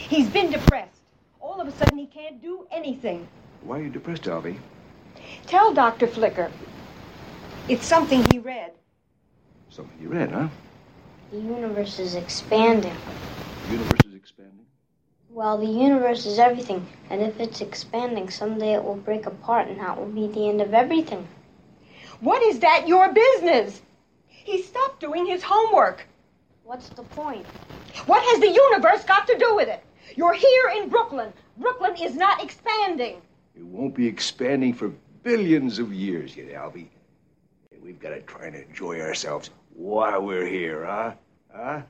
He's been depressed. All of a sudden, he can't do anything. Why are you depressed, Alvy? Tell Dr. Flicker. It's something he read. Something you read, huh? The universe is expanding. The universe is expanding? Well, the universe is everything, and if it's expanding, someday it will break apart, and that will be the end of everything. What is that your business? He stopped doing his homework. What's the point? What has the universe got to do with it? You're here in Brooklyn. Brooklyn is not expanding. It won't be expanding for billions of years yet, Alvy. We've got to try and enjoy ourselves while we're here, huh?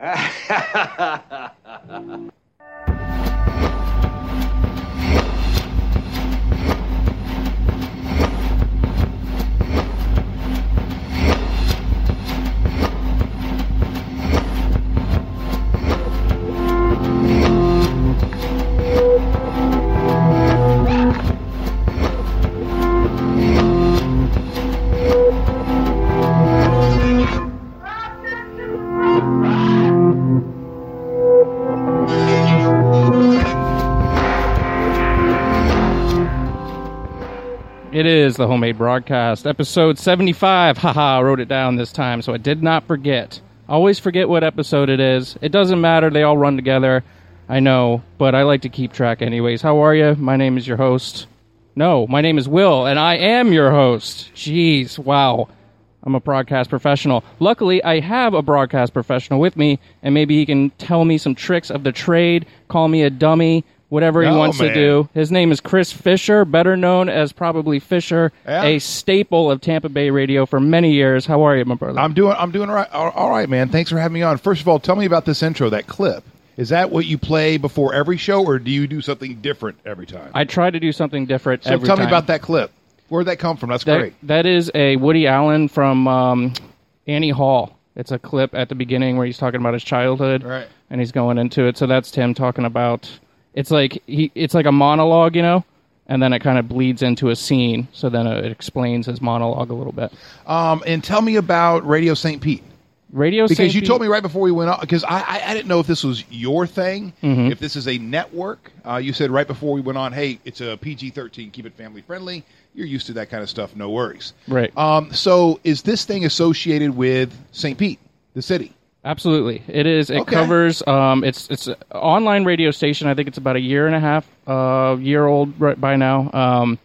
It is the Homemade Broadcast, episode 75. Haha, I wrote it down this time, so I did not forget. I always forget what episode it is. It doesn't matter, they all run together. I know, but I like to keep track anyways. How are you? My name is your host. No, my name is Will, and I am your host. Jeez, wow. I'm a broadcast professional. Luckily, I have a broadcast professional with me, and maybe he can tell me some tricks of the trade, call me a dummy, whatever he wants to do. His name is Chris Fisher, better known as probably Fisher, a staple of Tampa Bay radio for many years. How are you, my brother? I'm doing all right, man. Thanks for having me on. First of all, tell me about this intro, that clip. Is that what you play before every show, or do you do something different every time? I try to do something different every time. So tell me about that clip. Where'd that come from? That's great. That is a Woody Allen from Annie Hall. It's a clip at the beginning where he's talking about his childhood, right, and he's going into it. So that's Tim talking about... It's like a monologue, you know, and then it kind of bleeds into a scene. So then it explains his monologue a little bit. And tell me about Radio St. Pete. Because you told me right before we went on, because I didn't know if this was your thing, if this is a network. You said right before we went on, hey, it's a PG-13, keep it family friendly. You're used to that kind of stuff, no worries. Right. So is this thing associated with St. Pete, the city? Absolutely, it is. It covers. It's an online radio station. I think it's about a year and a half, year old right by now.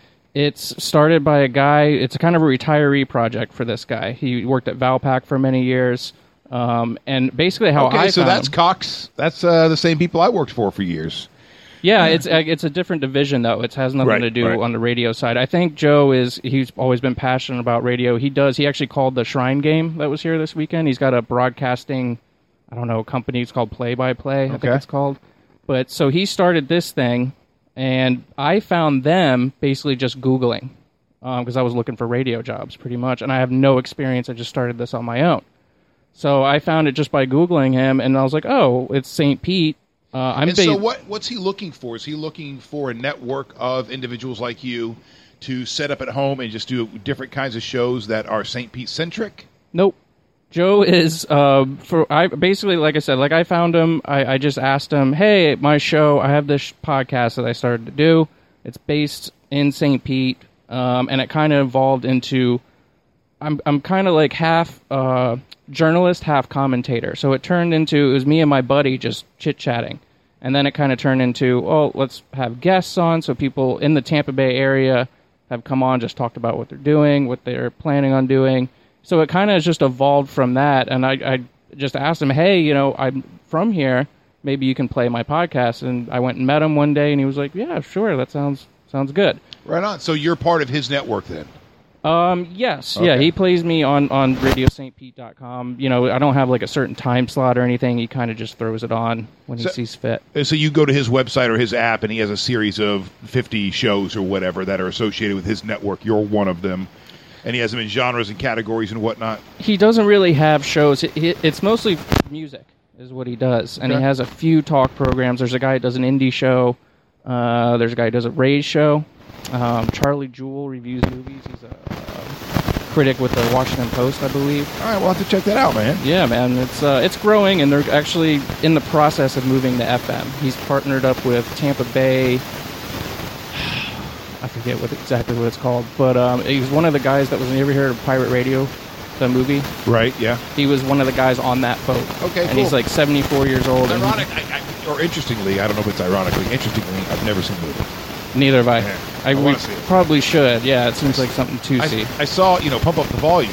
It's started by a guy. It's a kind of a retiree project for this guy. He worked at Valpak for many years, and basically how I so found that's Cox. That's the same people I worked for years. Yeah, it's a different division, though. It has nothing to do on the radio side. I think he's always been passionate about radio. He actually called the Shrine Game that was here this weekend. He's got a broadcasting, company. It's called Play by Play, I think it's called. But so he started this thing, and I found them basically just Googling, because I was looking for radio jobs pretty much, and I have no experience. I just started this on my own. So I found it just by Googling him, and I was like, oh, it's St. Pete. So what's he looking for? Is he looking for a network of individuals like you to set up at home and just do different kinds of shows that are St. Pete-centric? Nope. Joe is, basically, like I said, I found him, I just asked him, hey, my show, I have this podcast that I started to do. It's based in St. Pete, and it kind of evolved into, I'm kind of like half journalist, half commentator. So it was me and my buddy just chit-chatting. And then it kind of turned into, let's have guests on, so people in the Tampa Bay area have come on, just talked about what they're doing, what they're planning on doing. So it kind of just evolved from that, and I just asked him, hey, I'm from here, maybe you can play my podcast. And I went and met him one day, and he was like, yeah, sure, that sounds good. Right on. So you're part of his network then? Yes. Okay. Yeah, he plays me on radiostpete.com. I don't have a certain time slot or anything. He kind of just throws it on when he sees fit. So you go to his website or his app, and he has a series of 50 shows or whatever that are associated with his network. You're one of them. And he has them in genres and categories and whatnot. He doesn't really have shows. It's mostly music is what he does. And he has a few talk programs. There's a guy that does an indie show. There's a guy who does a Ray's show. Charlie Jewell reviews movies. He's a critic with the Washington Post, I believe. All right, we'll have to check that out, man. Yeah, man, it's growing, and they're actually in the process of moving to FM. He's partnered up with Tampa Bay. I forget exactly what it's called, but he's one of the guys that was. You ever heard of Pirate Radio, the movie? Right. Yeah. He was one of the guys on that boat. Okay. And cool. he's like 74 years old. Ironic, or interestingly, I don't know if it's ironically. Interestingly, I've never seen the movie. Neither have I. Yeah, I want to see it. Probably should. Yeah, it seems like something to see. I saw, Pump Up the Volume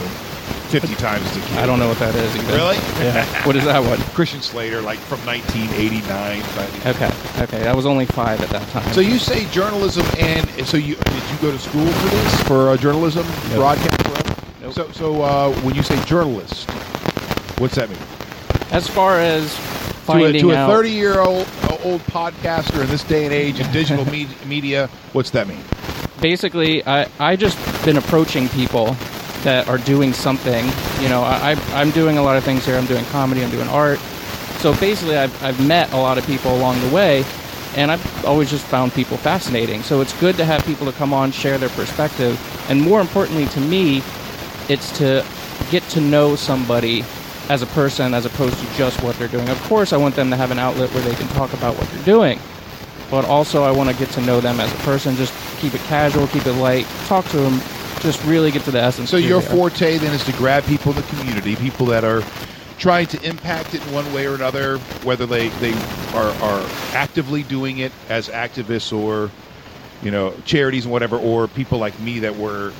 50 times as a kid. I don't know what that is either. Really? Yeah. What is that one? Christian Slater, like from 1989. Okay. I was only 5 at that time. So you say journalism, and so did you go to school for this, for journalism, broadcast? Nope. So when you say journalist, what's that mean? As far as finding to a out... 30-year-old podcaster in this day and age in digital media, what's that mean? Basically, I just been approaching people that are doing something. I'm doing a lot of things here. I'm doing comedy. I'm doing art. So basically, I've met a lot of people along the way, and I've always just found people fascinating. So it's good to have people to come on, share their perspective, and more importantly to me, it's to get to know somebody as a person as opposed to just what they're doing. Of course, I want them to have an outlet where they can talk about what they're doing, but also I want to get to know them as a person. Just keep it casual, keep it light, talk to them, just really get to the essence. So your forte then is to grab people in the community, people that are trying to impact it in one way or another, whether they are actively doing it as activists or charities and whatever, or people like me that were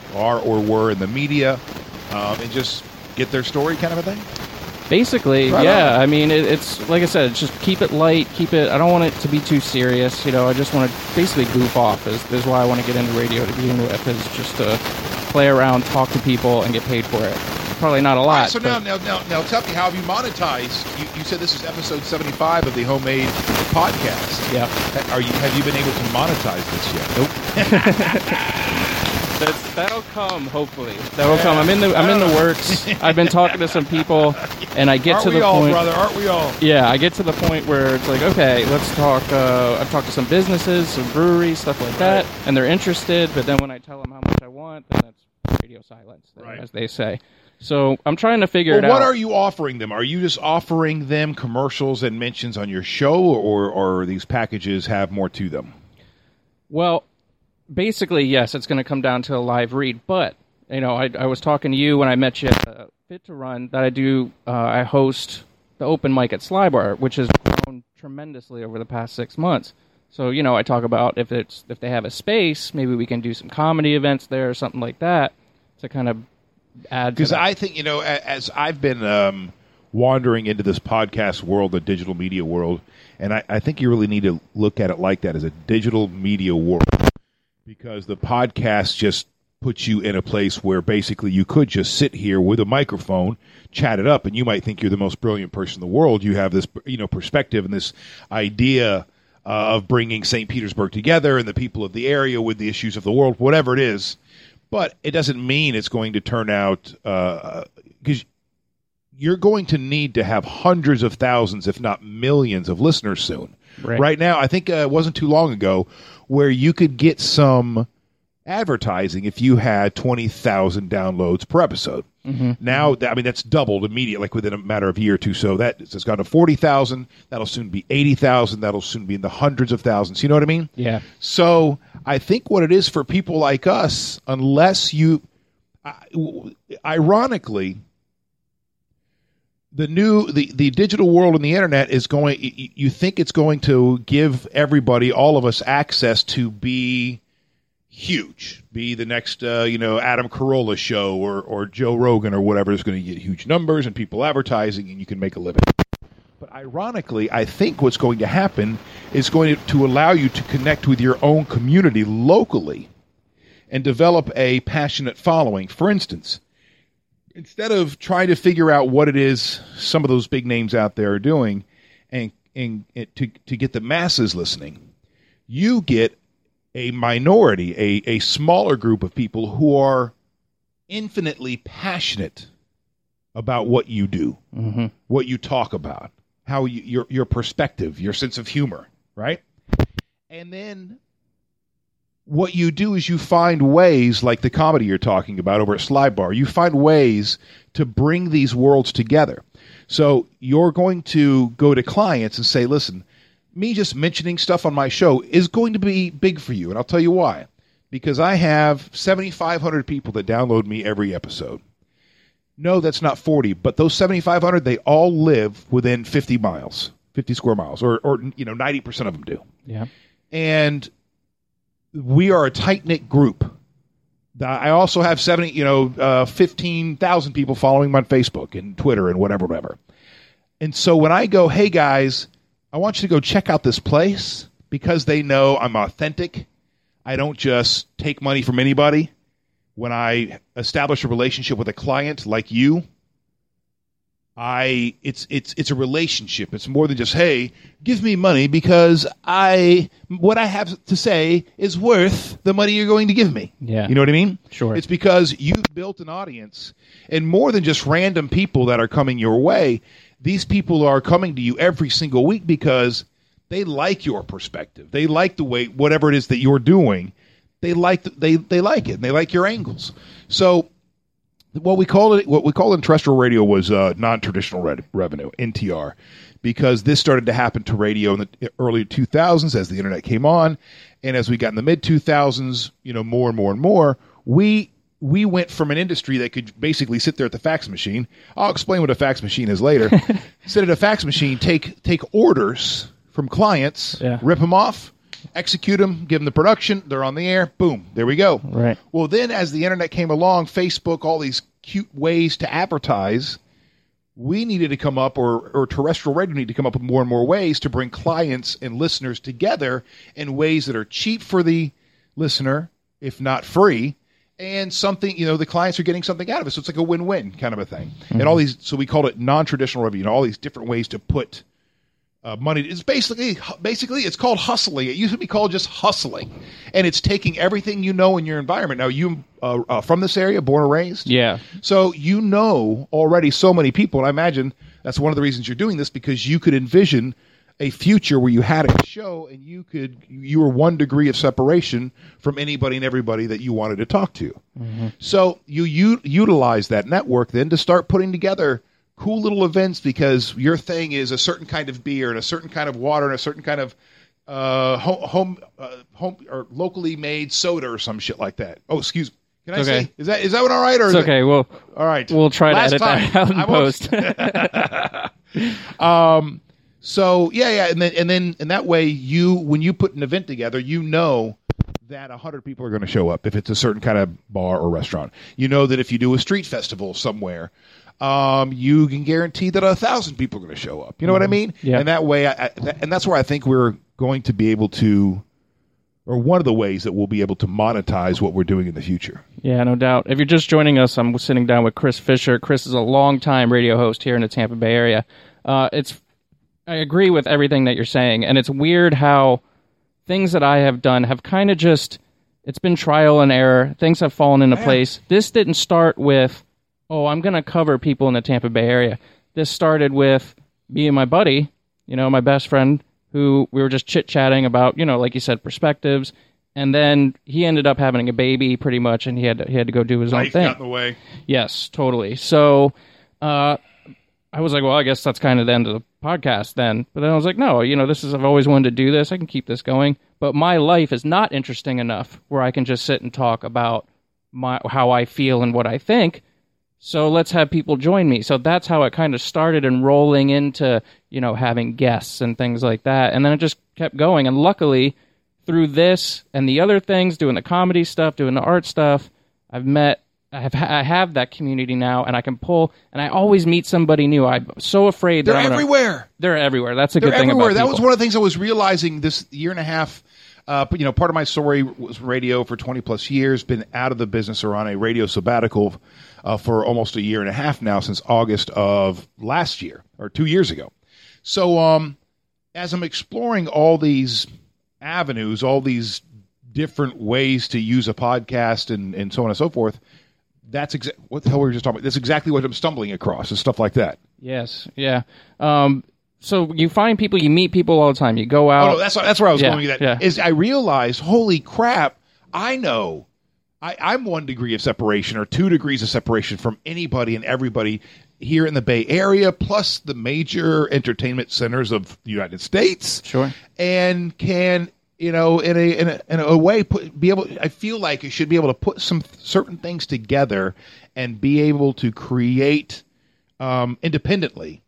in the media, and just get their story, kind of a thing. Basically, right yeah. on. I mean, it's like I said, it's just keep it light, I don't want it to be too serious. I just want to basically goof off. Is why I want to get into radio to begin with, is just to play around, talk to people, and get paid for it. Probably not a lot. All right, so now tell me, how have you monetized? You said this is episode 75 of the Homemade Podcast. Yeah. Have you been able to monetize this yet? Nope. That'll come, hopefully. That'll come. I'm in the works. I've been talking to some people, and I get to the point. Aren't we all? Yeah, I get to the point where it's like, okay, let's talk. I've talked to some businesses, some breweries, stuff like that, and they're interested. But then when I tell them how much I want, then that's radio silence, as they say. So I'm trying to figure it out. What are you offering them? Are you just offering them commercials and mentions on your show, or these packages have more to them? Well, basically, yes, it's going to come down to a live read. But, I was talking to you when I met you at Fit to Run that I host the open mic at Sly Bar, which has grown tremendously over the past 6 months. So, I talk about if they have a space, maybe we can do some comedy events there or something like that to kind of add. Because I think, as I've been wandering into this podcast world, the digital media world, and I think you really need to look at it like that, as a digital media world. Because the podcast just puts you in a place where basically you could just sit here with a microphone, chat it up, and you might think you're the most brilliant person in the world. You have this, perspective and this idea of bringing St. Petersburg together and the people of the area with the issues of the world, whatever it is. But it doesn't mean it's going to turn out, because you're going to need to have hundreds of thousands, if not millions, of listeners soon. Right now, I think it wasn't too long ago where you could get some advertising if you had 20,000 downloads per episode. Mm-hmm. Now, that's doubled immediately, like within a matter of a year or two. So it's gone to 40,000. That'll soon be 80,000. That'll soon be in the hundreds of thousands. You know what I mean? Yeah. So I think what it is for people like us, unless you, ironically, the digital world and the internet is going, you think it's going to give everybody, all of us, access to be huge, be the next, Adam Carolla show or Joe Rogan or whatever is going to get huge numbers and people advertising and you can make a living. But ironically, I think what's going to happen is going to allow you to connect with your own community locally and develop a passionate following. For instance, instead of trying to figure out what it is some of those big names out there are doing and to get the masses listening, you get a minority, a smaller group of people who are infinitely passionate about what you do, mm-hmm. what you talk about, how your perspective, your sense of humor, right? And then what you do is you find ways, like the comedy you're talking about over at Slide Bar, you find ways to bring these worlds together. So you're going to go to clients and say, listen, me just mentioning stuff on my show is going to be big for you. And I'll tell you why. Because I have 7,500 people that download me every episode. No, that's not 40, but those 7,500, they all live within 50 miles, 50 square miles, or 90% of them do. Yeah. And we are a tight-knit group. I also have 15,000 people following me on Facebook and Twitter and whatever. And so when I go, hey guys, I want you to go check out this place, because they know I'm authentic. I don't just take money from anybody. When I establish a relationship with a client like you, it's a relationship. It's more than just, hey, give me money because what I have to say is worth the money you're going to give me. Yeah. You know what I mean? Sure. It's because you've built an audience, and more than just random people that are coming your way, these people are coming to you every single week because they like your perspective. They like the way, whatever it is that you're doing, they like it, and they like your angles. So what we call in terrestrial radio was non-traditional revenue, NTR, because this started to happen to radio in the early 2000s as the internet came on, and as we got in the mid 2000s, more and more and more, we went from an industry that could basically sit there at the fax machine. I'll explain what a fax machine is later. Sit at a fax machine, take orders from clients, rip them off, execute them, give them the production, they're on the air, boom, there we go. Right. Well, then as the internet came along, Facebook, all these cute ways to advertise, we needed to come up, or terrestrial radio needed to come up with more and more ways to bring clients and listeners together in ways that are cheap for the listener, if not free, and something, the clients are getting something out of it. So it's like a win-win kind of a thing. Mm-hmm. And all these, so we called it non-traditional revenue, all these different ways to put money. It's basically it's called hustling. It used to be called just hustling, and it's taking everything in your environment. Now, you from this area, born and raised, yeah. So already so many people, and I imagine that's one of the reasons you're doing this, because you could envision a future where you had a show and you were 1 degree of separation from anybody and everybody that you wanted to talk to. Mm-hmm. So you utilize that network then to start putting together cool little events, because your thing is a certain kind of beer and a certain kind of water and a certain kind of home or locally made soda or some shit like that. Oh, excuse me. Can I say? Is that one all right? Or it's okay. Well, all right. We'll try to edit that out in post. So yeah, and then that way when you put an event together, that 100 people are going to show up if it's a certain kind of bar or restaurant. That if you do a street festival somewhere, you can guarantee that 1,000 people are going to show up. You know what I mean? Yeah. And that way, and that's where I think we're going to be able to, or one of the ways that we'll be able to monetize what we're doing in the future. Yeah, no doubt. If you're just joining us, I'm sitting down with Chris Fisher. Chris is a longtime radio host here in the Tampa Bay area. I agree with everything that you're saying, and it's weird how things that I have done have kind of it's been trial and error. Things have fallen into place. This didn't start with, I'm going to cover people in the Tampa Bay area. This started with me and my buddy, my best friend, who we were just chit-chatting about, like you said, perspectives. And then he ended up having a baby pretty much, and he had to go do his own thing. Life got in the way. Yes, totally. So I was like, well, I guess that's kind of the end of the podcast then. But then I was like, no, I've always wanted to do this. I can keep this going. But my life is not interesting enough where I can just sit and talk about how I feel and what I think. So let's have people join me. So that's how it kind of started, and rolling into, having guests and things like that. And then it just kept going. And luckily, through this and the other things, doing the comedy stuff, doing the art stuff, I have that community now, and I can pull, and I always meet somebody new. I'm so afraid that everywhere. They're everywhere. That's a good thing about people. That was one of the things I was realizing this year and a half. Part of my story was radio for 20 plus years, been out of the business or on a radio sabbatical for almost a year and a half now, since August of last year or 2 years ago. So as I'm exploring all these avenues, all these different ways to use a podcast and so on and so forth, that's what the hell were we just talking about? That's exactly what I'm stumbling across, is stuff like that. Yes, yeah. So you find people, you meet people all the time. You go out. Oh, no, that's where I was going with that. Yeah. Is I realized, holy crap, I know I'm 1 degree of separation or 2 degrees of separation from anybody and everybody here in the Bay Area, plus the major entertainment centers of the United States. Sure. And can, in a way, I feel like you should be able to put some certain things together and be able to create independently,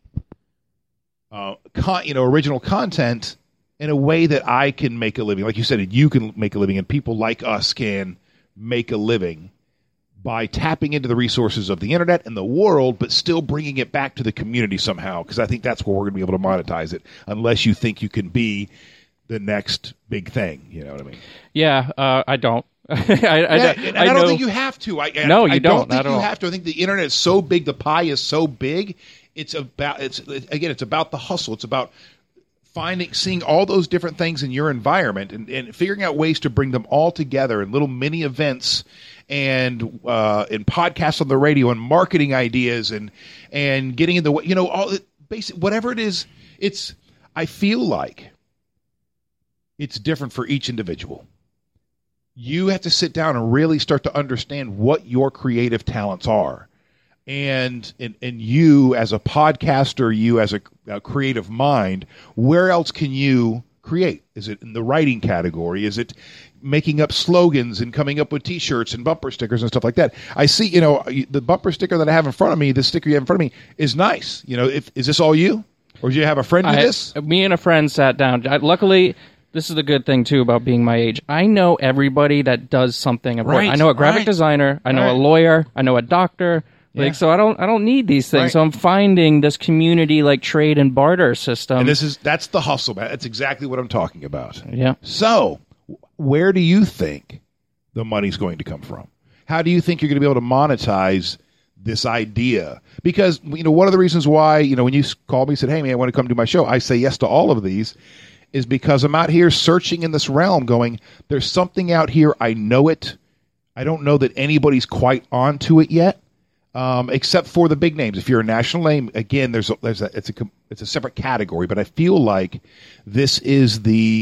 original content in a way that I can make a living. Like you said, you can make a living, and people like us can make a living by tapping into the resources of the internet and the world, but still bringing it back to the community somehow, because I think that's where we're going to be able to monetize it, unless you think you can be the next big thing. You know what I mean? Yeah, I don't. I don't think you have to. No, you don't. I don't think you have to. I think the internet is so big, the pie is so big. It's about the hustle. It's about seeing all those different things in your environment and figuring out ways to bring them all together in little mini events and podcasts on the radio and marketing ideas and getting in the way, all basic, whatever it is. I feel like it's different for each individual. You have to sit down and really start to understand what your creative talents are. And you as a podcaster, you as a creative mind, where else can you create? Is it in the writing category? Is it making up slogans and coming up with T-shirts and bumper stickers and stuff like that? I see, the bumper sticker that I have in front of me, the sticker you have in front of me is nice. Is this all you? Or do you have a friend do this? Me and a friend sat down. Luckily, this is the good thing, too, about being my age. I know everybody that does something. Right, I know a graphic designer. I know a lawyer. I know a doctor. So I don't need these things. Right. So I'm finding this community trade and barter system. And that's the hustle, man. That's exactly what I'm talking about. Yeah. So where do you think the money's going to come from? How do you think you're going to be able to monetize this idea? Because, one of the reasons why, when you called me and said, hey, man, I want to come do my show, I say yes to all of these, is because I'm out here searching in this realm going, there's something out here. I know it. I don't know that anybody's quite onto it yet. Except for the big names. If you're a national name, again, it's a separate category. But I feel like this is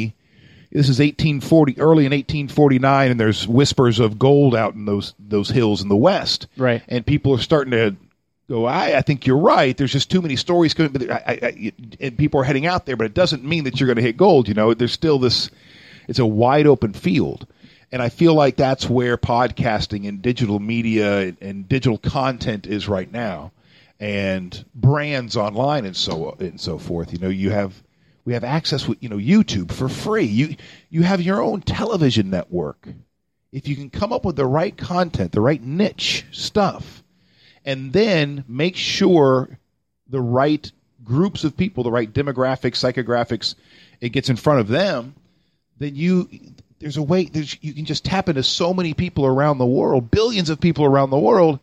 1840, early in 1849, and there's whispers of gold out in those hills in the West. Right. And people are starting to go, I think you're right. There's just too many stories coming, and people are heading out there. But it doesn't mean that you're going to hit gold. There's still it's a wide open field. And I feel like that's where podcasting and digital media and digital content is right now, and brands online and so forth. We have access with YouTube for free. You have your own television network. If you can come up with the right content, the right niche stuff, and then make sure the right groups of people, the right demographics, psychographics, it gets in front of them, then there's a way you can just tap into so many people around the world, billions of people around the world,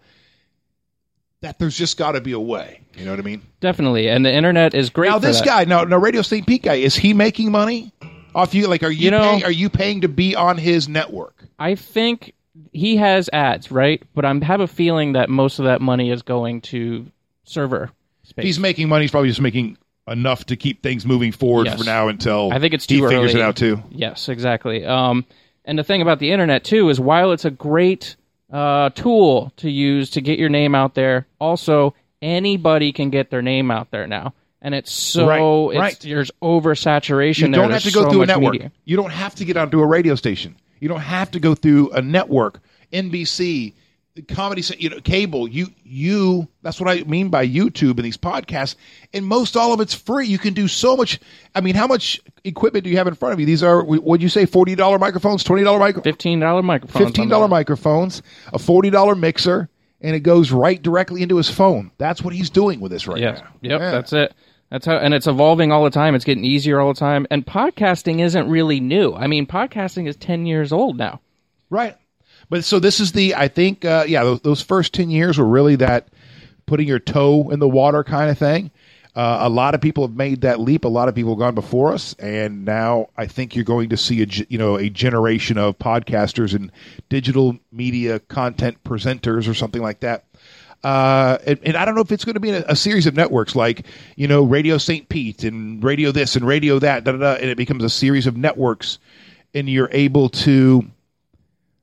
that there's just got to be a way. You know what I mean? Definitely. And the internet is great. Now, this guy, Radio St. Pete guy, is he making money off you? Are you paying to be on his network? I think he has ads, right? But I have a feeling that most of that money is going to server space. He's making money. He's probably just making enough to keep things moving forward for now until I think it's too he figures early. It out too. Yes, exactly. And the thing about the internet too is while it's a great tool to use to get your name out there, also anybody can get their name out there now. And it's there's oversaturation. You don't have to go through a network. Media. You don't have to get onto a radio station. You don't have to go through a network, NBC, comedy, cable. You. That's what I mean by YouTube and these podcasts. And most all of it's free. You can do so much. I mean, how much equipment do you have in front of you? These are, what'd you say, $40 microphones, $20 microphones, $15 microphones, $15 microphones, a $40 mixer, and it goes right directly into his phone. That's what he's doing with this now. Yep, that's it. That's how, and it's evolving all the time. It's getting easier all the time. And podcasting isn't really new. I mean, podcasting is 10 years old now. Right. But so this is I think, those first 10 years were really that putting your toe in the water kind of thing. A lot of people have made that leap. A lot of people have gone before us. And now I think you're going to see a generation of podcasters and digital media content presenters or something like that. And I don't know if it's going to be a series of networks like, Radio St. Pete and Radio this and Radio that, and it becomes a series of networks, and you're able to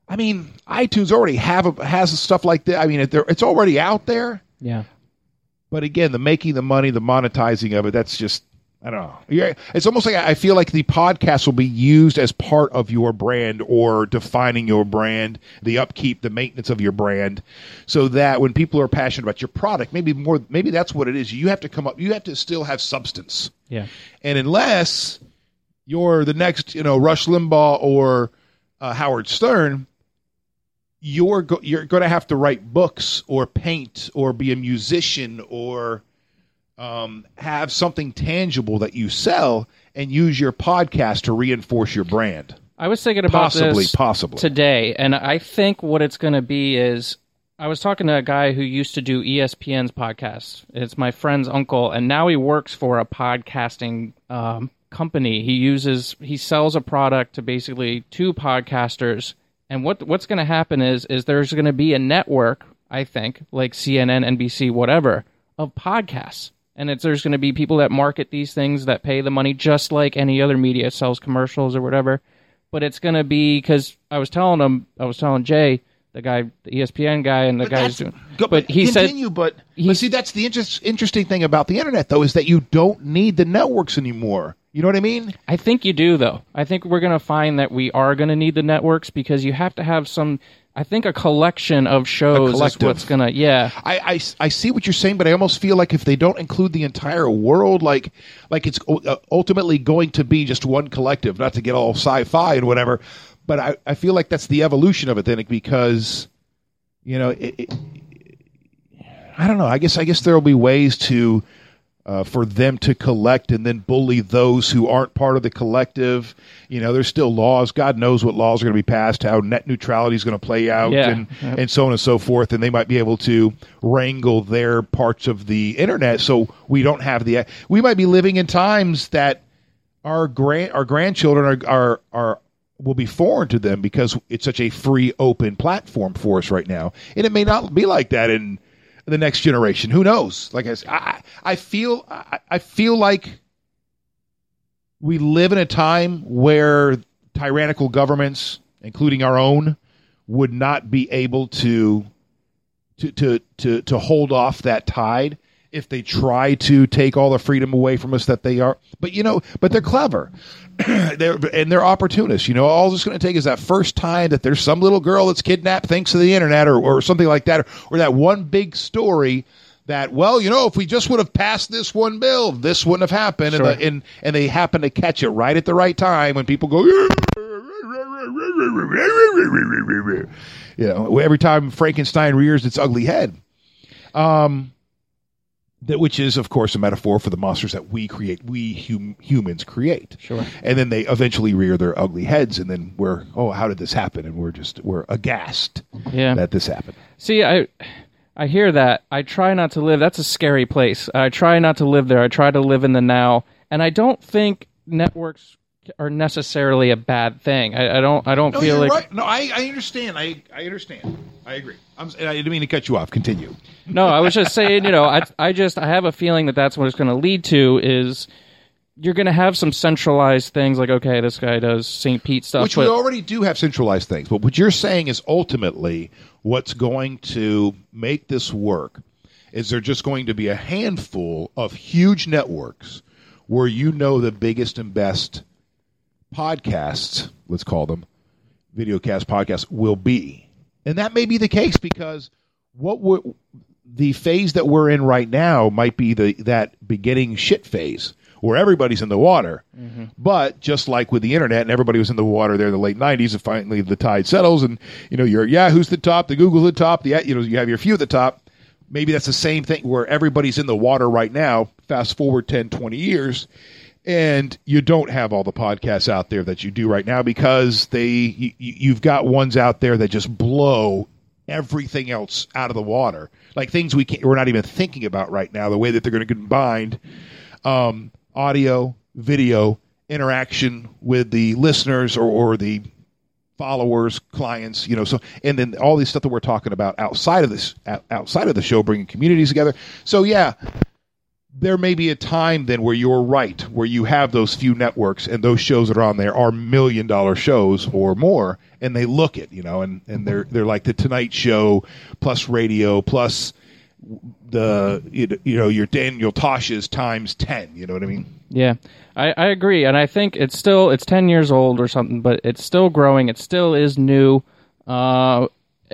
I mean, iTunes already has stuff like that. I mean, it's already out there. Yeah. But again, the making the money, the monetizing of it, that's just, I don't know. Yeah, it's almost like I feel like the podcast will be used as part of your brand or defining your brand, the upkeep, the maintenance of your brand, so that when people are passionate about your product, maybe that's what it is. You have to still have substance. Yeah. And unless you're the next, Rush Limbaugh or Howard Stern, you're going to have to write books or paint or be a musician or have something tangible that you sell and use your podcast to reinforce your brand. I was thinking about this possibly today, and I think what it's going to be is, I was talking to a guy who used to do ESPN's podcast. It's my friend's uncle, and now he works for a podcasting company. He sells a product to basically two podcasters. And what's going to happen is there's going to be a network, I think, like CNN, NBC, whatever, of podcasts. And there's going to be people that market these things that pay the money just like any other media sells commercials or whatever. But it's going to be, because I was telling Jay, the guy, the ESPN guy, and the guy who's doing. But he continue, said, but see, that's the interesting thing about the internet, though, is that you don't need the networks anymore. You know what I mean? I think you do, though. I think we're going to find that we are going to need the networks because you have to have a collection of shows is what's going to, yeah. I see what you're saying, but I almost feel like if they don't include the entire world, like it's ultimately going to be just one collective, not to get all sci-fi and whatever, but I feel like that's the evolution of it then, because, I don't know. I guess there will be ways to... for them to collect and then bully those who aren't part of the collective. There's still laws. God knows what laws are going to be passed, how net neutrality is going to play out, and so on and so forth. And they might be able to wrangle their parts of the internet so we don't have we might be living in times that our grandchildren will be foreign to them because it's such a free, open platform for us right now. And it may not be like that in the next generation. Who knows? Like I feel like we live in a time where tyrannical governments, including our own, would not be able to hold off that tide if they try to take all the freedom away from us that they are. But they're clever. they're opportunists. All it's going to take is that first time that there's some little girl that's kidnapped thanks to the internet or something like that, or that one big story that, if we just would have passed this one bill, this wouldn't have happened. Sure. And they happen to catch it right at the right time when people go, every time Frankenstein rears its ugly head. Which is, of course, a metaphor for the monsters that we create, humans create. Sure. And then they eventually rear their ugly heads, and then how did this happen? And we're aghast that this happened. See, I hear that. I try not to live. That's a scary place. I try not to live there. I try to live in the now. And I don't think networks are necessarily a bad thing. I don't feel like... Right. No, I understand. I understand. I agree. I didn't mean to cut you off. Continue. No, I was just saying, I have a feeling that that's what it's going to lead to is you're going to have some centralized things like, okay, this guy does St. Pete stuff. Which we already do have centralized things. But what you're saying is ultimately what's going to make this work is there just going to be a handful of huge networks where the biggest and best podcasts, let's call them, videocast podcasts, will be. And that may be the case because the phase that we're in right now might be that beginning shit phase where everybody's in the water. Mm-hmm. But just like with the internet, and everybody was in the water there in the late 90s, and finally the tide settles, and your Yahoo's the top, the Google's the top, you have your few at the top. Maybe that's the same thing where everybody's in the water right now. Fast forward 10, 20 years. And you don't have all the podcasts out there that you do right now because you've got ones out there that just blow everything else out of the water, like things we're not even thinking about right now. The way that they're going to combine audio, video, interaction with the listeners or the followers, clients, so, and then all these stuff that we're talking about outside of the show, bringing communities together. So yeah. there may be a time then where you're right, where you have those few networks and those shows that are on there are $1 million shows or more, and they look it, and they're like the Tonight Show plus radio plus the your Daniel Tosh's times 10. You know what I mean? Yeah, I agree, and I think it's 10 years old or something, but it's still growing. It still is new. The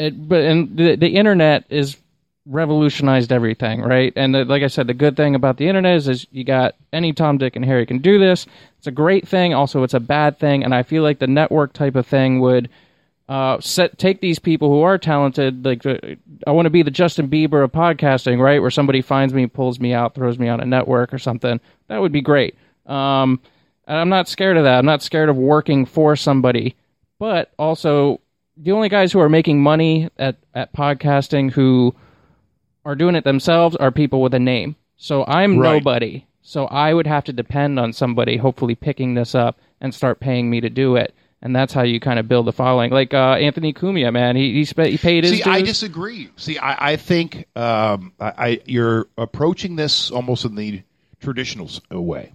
internet is revolutionized everything, right? And like I said, the good thing about the internet is you got any Tom, Dick, and Harry can do this. It's a great thing. Also, it's a bad thing, and I feel like the network type of thing would take these people who are talented. Like, I want to be the Justin Bieber of podcasting, right? Where somebody finds me, pulls me out, throws me on a network or something. That would be great. And I'm not scared of that. I'm not scared of working for somebody. But also, the only guys who are making money at podcasting who are doing it themselves are people with a name. So I'm nobody. So I would have to depend on somebody hopefully picking this up and start paying me to do it. And that's how you kind of build a following. Like Anthony Cumia, man, he paid his dues. I disagree. I think you're approaching this almost in the traditional way.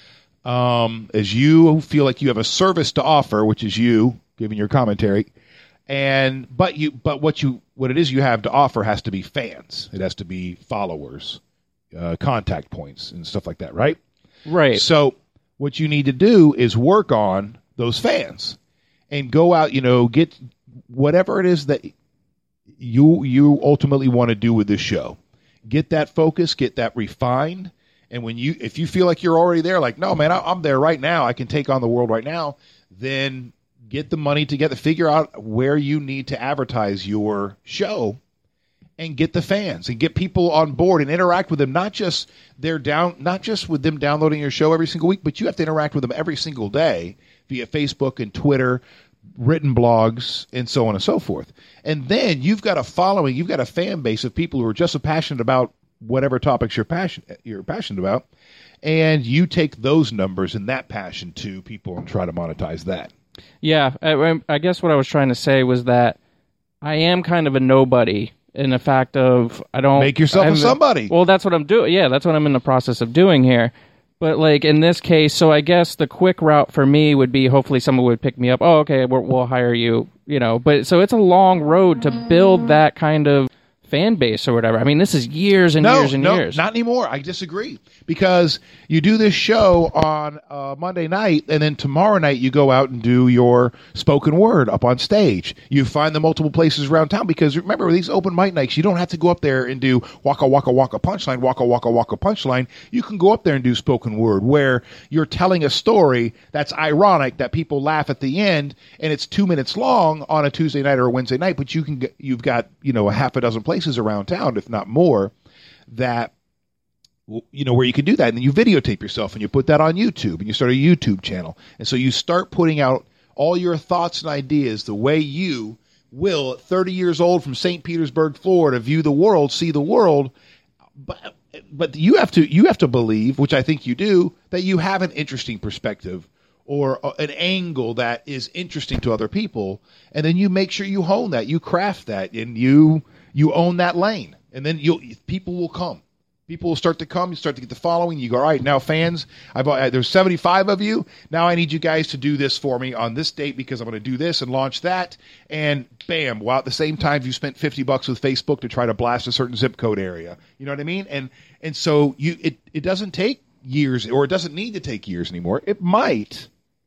As you feel like you have a service to offer, which is you giving your commentary, but what it is you have to offer has to be fans. It has to be followers, contact points, and stuff like that, right? Right. So what you need to do is work on those fans and go out, get whatever it is that you ultimately want to do with this show. Get that focus, get that refined. And if you feel like you're already there, like, no, man, I'm there right now, I can take on the world right now, then get the money together, figure out where you need to advertise your show and get the fans and get people on board and interact with them, not just with them downloading your show every single week, but you have to interact with them every single day via Facebook and Twitter, written blogs, and so on and so forth. And then you've got a following, you've got a fan base of people who are just as passionate about whatever topics you're passionate about, and you take those numbers and that passion to people and try to monetize that. Yeah, I guess what I was trying to say was that I am kind of a nobody in the fact of I don't... Make yourself a somebody. Well, that's what I'm doing. Yeah, that's what I'm in the process of doing here. But like in this case, so I guess the quick route for me would be hopefully someone would pick me up. Oh, okay, we'll hire you, But so it's a long road to build that kind of fan base or whatever. I mean, this is years and years and years. Not anymore. I disagree. Because you do this show on Monday night, and then tomorrow night you go out and do your spoken word up on stage. You find the multiple places around town, because remember, these open mic nights, you don't have to go up there and do waka waka waka punchline, waka waka waka punchline. You can go up there and do spoken word, where you're telling a story that's ironic, that people laugh at the end, and it's 2 minutes long on a Tuesday night or a Wednesday night, but you've got a half a dozen places around town, if not more, that where you can do that. And then you videotape yourself and you put that on YouTube, and you start a YouTube channel. And so you start putting out all your thoughts and ideas the way you will at 30 years old from St. Petersburg, Florida, view the world, see the world. But you have to believe, which I think you do, that you have an interesting perspective or an angle that is interesting to other people. And then you make sure you hone that, you craft that, and you own that lane. And then people will come. People will start to come. You start to get the following. You go, all right, now fans, there's 75 of you. Now I need you guys to do this for me on this date, because I'm going to do this and launch that. And bam, well, at the same time, you spent $50 with Facebook to try to blast a certain zip code area. You know what I mean? And so it doesn't take years, or it doesn't need to take years anymore. It might,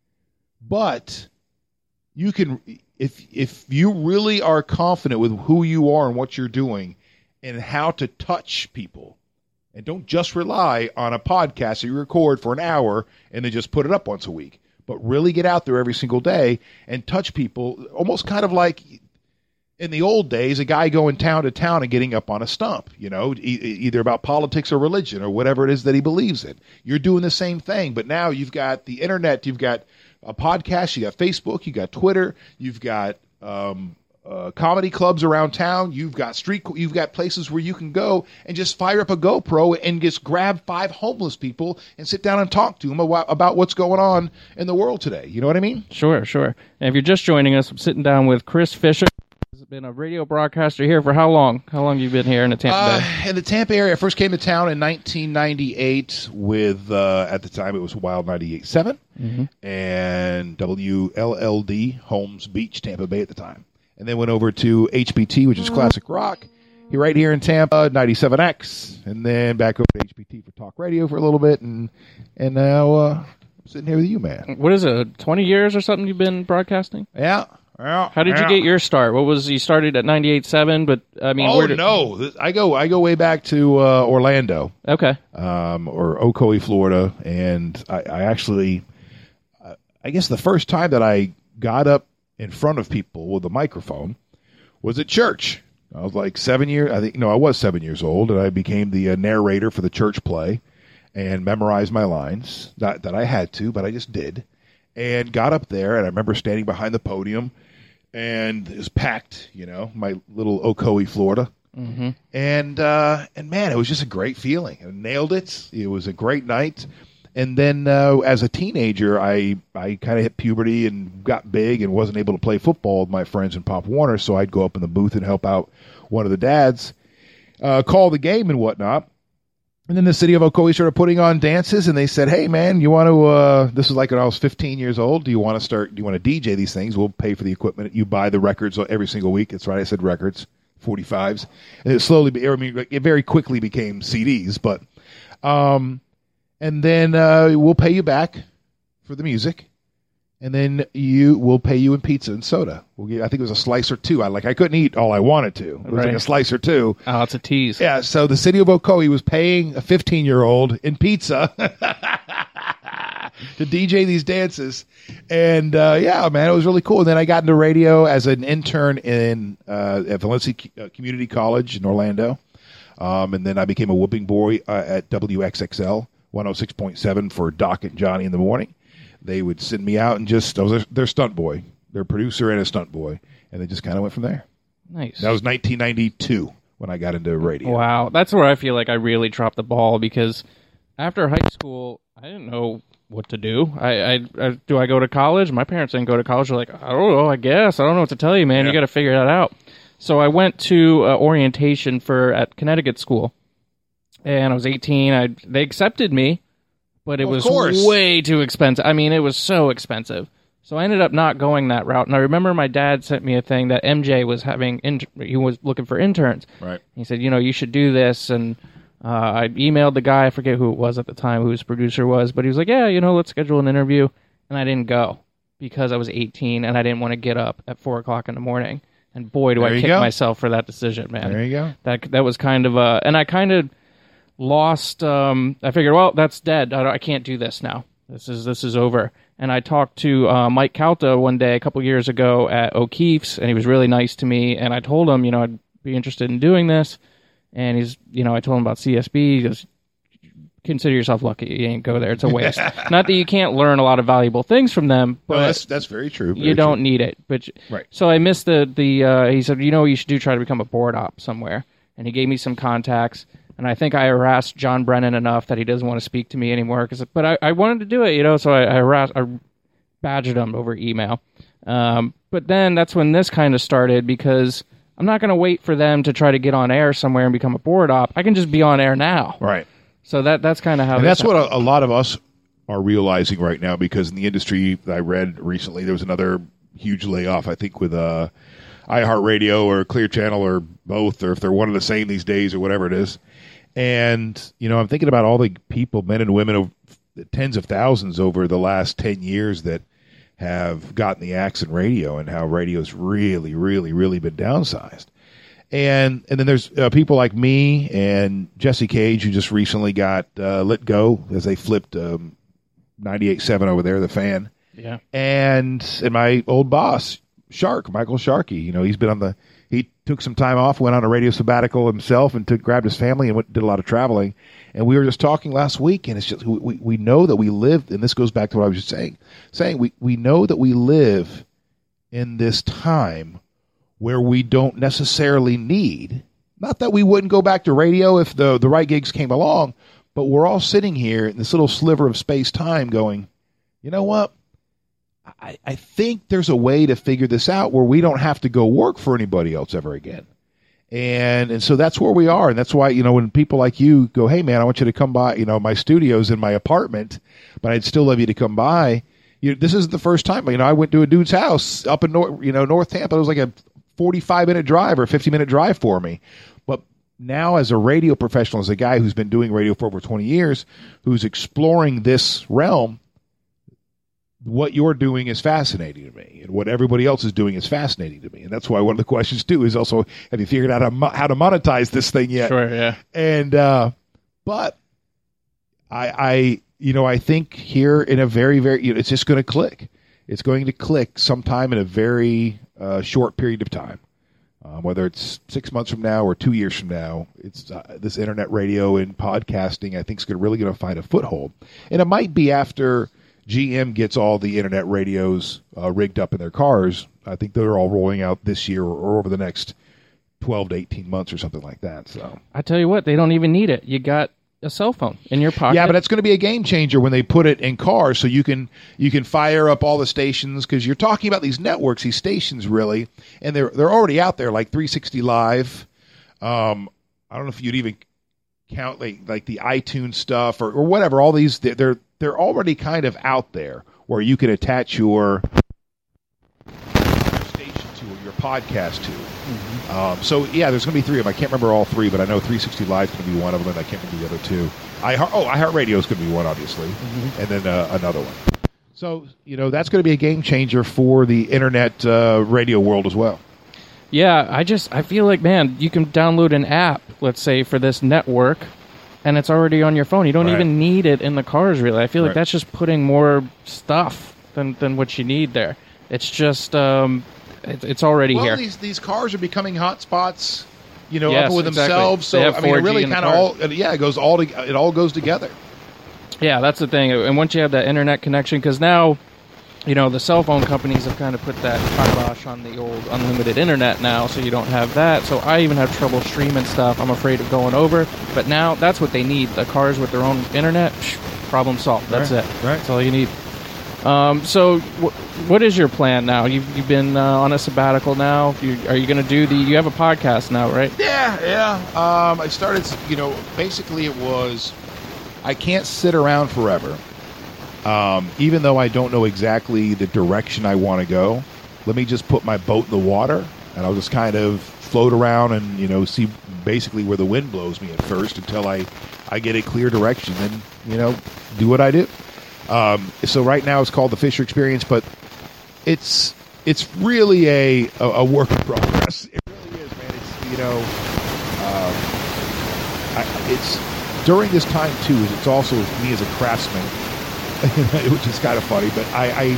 but you can, if you really are confident with who you are and what you're doing and how to touch people. And don't just rely on a podcast that you record for an hour and then just put it up once a week. But really get out there every single day and touch people, almost kind of like in the old days, a guy going town to town and getting up on a stump, either about politics or religion or whatever it is that he believes in. You're doing the same thing, but now you've got the internet, you've got a podcast, you got Facebook, you got Twitter, you've got comedy clubs around town. You've got places where you can go and just fire up a GoPro and just grab 5 homeless people and sit down and talk to them about what's going on in the world today. You know what I mean? Sure. And if you're just joining us, I'm sitting down with Chris Fisher, been a radio broadcaster here for how long? How long have you been here in the Tampa Bay? In the Tampa area. I first came to town in 1998 with, at the time, it was Wild 98.7 and WLLD, Holmes Beach, Tampa Bay at the time. And then went over to HBT, which is classic rock, right here in Tampa, 97X. And then back over to HBT for talk radio for a little bit. And now sitting here with you, man. What is it, 20 years or something you've been broadcasting? Yeah. How did you get your start? You started at 98.7, but I mean, no, I go way back to Orlando, okay, or Ocoee, Florida, and I actually, I guess the first time that I got up in front of people with a microphone was at church. I was like 7 years. I was 7 years old, and I became the narrator for the church play, and memorized my lines. Not that I had to, but I just did, and got up there, and I remember standing behind the podium. And it was packed, my little Ocoee, Florida. Mm-hmm. And man, it was just a great feeling. I nailed it. It was a great night. And then as a teenager, I kind of hit puberty and got big and wasn't able to play football with my friends in Pop Warner. So I'd go up in the booth and help out one of the dads call the game and whatnot. And then the city of Ocoee started putting on dances, and they said, hey, man, you want to, this was like when I was 15 years old, do you want to DJ these things? We'll pay for the equipment. You buy the records every single week. That's right, I said records, 45s. And it very quickly became CDs. But, and then we'll pay you back for the music. And then we'll pay you in pizza and soda. I think it was a slice or two. I couldn't eat all I wanted to. It was like a slice or two. Oh, it's a tease. Yeah, so the city of Ocoee was paying a 15-year-old in pizza to DJ these dances. And, yeah, man, it was really cool. And then I got into radio as an intern at Valencia Community College in Orlando. And then I became a whooping boy at WXXL 106.7 for Doc and Johnny in the morning. They would send me out and I was their stunt boy, their producer and a stunt boy, and they just kind of went from there. Nice. That was 1992 when I got into radio. Wow, that's where I feel like I really dropped the ball, because after high school, I didn't know what to do. Do I go to college? My parents didn't go to college. They're like, I don't know, I guess. I don't know what to tell you, man. Yeah. You got to figure that out. So I went to orientation at Connecticut school, and I was 18. They accepted me. But it was way too expensive. I mean, it was so expensive. So I ended up not going that route. And I remember my dad sent me a thing that MJ was having. He was looking for interns. Right. He said, you should do this. And I emailed the guy. I forget who it was at the time, who his producer was. But he was like, yeah, let's schedule an interview. And I didn't go because I was 18 and I didn't want to get up at 4 o'clock in the morning. And boy, do I kick myself for that decision, man. There you go. That was kind of and I kind of lost. I figured, well, that's dead. I can't do this now. This is over. And I talked to Mike Calta one day a couple years ago at O'Keefe's, and he was really nice to me. And I told him, I'd be interested in doing this. And he's, I told him about CSB. He goes, consider yourself lucky. You ain't go there. It's a waste. Not that you can't learn a lot of valuable things from them, but no, that's very true. You don't need it. But right. So I missed he said, what you should do, try to become a board op somewhere. And he gave me some contacts. And I think I harassed John Brennan enough that he doesn't want to speak to me anymore. But I wanted to do it, so I badgered him over email. But then that's when this kind of started, because I'm not going to wait for them to try to get on air somewhere and become a board op. I can just be on air now. Right. So that's kind of how. And that's what a lot of us are realizing right now, because in the industry that I read recently, there was another huge layoff, I think, with iHeartRadio or Clear Channel or both, or if they're one and the same these days or whatever it is. And, I'm thinking about all the people, men and women, tens of thousands over the last 10 years that have gotten the axe in radio, and how radio's really, really, really been downsized. And then there's people like me and Jesse Cage, who just recently got let go as they flipped 98.7 over there, the Fan. Yeah. And my old boss, Michael Sharkey, he's been he took some time off, went on a radio sabbatical himself, and grabbed his family and did a lot of traveling. And we were just talking last week, and it's just, we know that we live, and this goes back to what I was just saying we know that we live in this time where we don't necessarily need, not that we wouldn't go back to radio if the right gigs came along, but we're all sitting here in this little sliver of space time going, you know what? I think there's a way to figure this out where we don't have to go work for anybody else ever again. And so that's where we are. And that's why, when people like you go, hey, man, I want you to come by, my studio's in my apartment, but I'd still love you to come by. This isn't the first time. I went to a dude's house up in North Tampa. It was like a 45-minute drive or a 50-minute drive for me. But now as a radio professional, as a guy who's been doing radio for over 20 years, who's exploring this realm, what you're doing is fascinating to me, and what everybody else is doing is fascinating to me. And that's why one of the questions, too, is also, have you figured out how to monetize this thing yet? Sure, yeah. And, but I think here in a very, very, it's just going to click. It's going to click sometime in a very short period of time. Whether it's 6 months from now or 2 years from now, it's this internet radio and podcasting, I think, is really going to find a foothold. And it might be after GM gets all the internet radios rigged up in their cars. I think they're all rolling out this year or over the next 12 to 18 months or something like that. So I tell you what, they don't even need it. You got a cell phone in your pocket. Yeah, but that's going to be a game changer when they put it in cars, so you can fire up all the stations, because you're talking about these networks, these stations, really, and they're already out there, like 360 Live. I don't know if you'd even count like the iTunes stuff or whatever. All these they're already kind of out there where you can attach your station to or your podcast to. Mm-hmm. So yeah, there's going to be three of them. I can't remember all three, but I know 360 Live is going to be one of them, and I can't remember the other two. iHeartRadio is going to be one, obviously, and then another one. So that's going to be a game changer for the internet radio world as well. Yeah, I feel like, man, you can download an app, let's say, for this network, and it's already on your phone. You don't even need it in the cars, really. I feel like that's just putting more stuff than what you need there. It's just, it's already here. Well, these cars are becoming hotspots, yes, up with themselves. So, it really kind of it all goes together. Yeah, that's the thing. And once you have that internet connection, because now, the cell phone companies have kind of put that kibosh on the old unlimited internet now, so you don't have that. So I even have trouble streaming stuff. I'm afraid of going over. But now that's what they need. The cars with their own internet, problem solved. That's it. Right. That's all you need. So what is your plan now? You've been on a sabbatical now. Are you going to do you have a podcast now, right? Yeah. I started, basically it was, I can't sit around forever. Even though I don't know exactly the direction I want to go, let me just put my boat in the water, and I'll just kind of float around and, see basically where the wind blows me at first until I get a clear direction and, do what I do. So right now it's called the Fisher Experience, but it's really a work in progress. It really is, man. It's during this time too. It's also me as a craftsman, which is kind of funny. But